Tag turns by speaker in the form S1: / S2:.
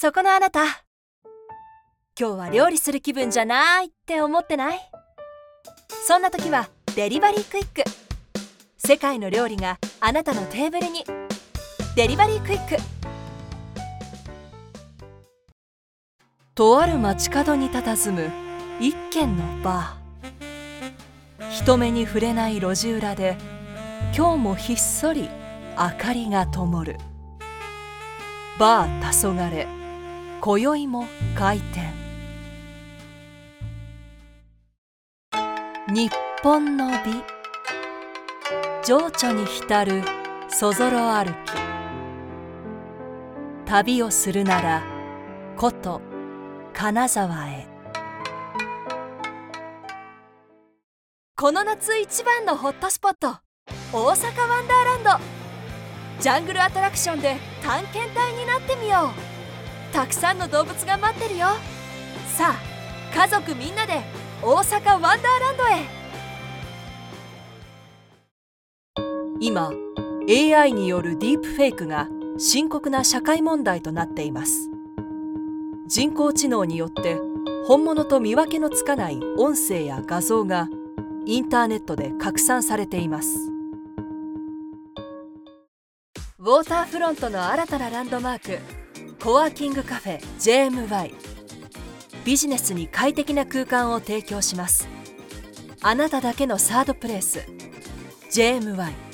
S1: そこのあなた、今日は料理する気分じゃないって思ってない？そんな時はデリバリークイック。世界の料理があなたのテーブルに。デリバリークイック。とある街角に佇む一軒のバー。人目に触れない路地裏で今日もひっそり明かりが灯る。バー黄昏、今宵も開店。日本の美、情緒に浸るそぞろ歩き。旅をするなら古都金沢へ。この夏一番のホットスポット、大阪ワンダーランド。ジャングルアトラクションで探検隊になってみよう。たくさんの動物が待ってるよ。さあ、家族みんなで大阪ワンダーランドへ。今 AI によるディープフェイクが深刻な社会問題となっています。人工知能によって本物と見分けのつかない音声や画像がインターネットで拡散されています。ウォーターフロントの新たなランドマーク、コワーキングカフェ JMY。 ビジネスに快適な空間を提供します。あなただけのサードプレイス JMY。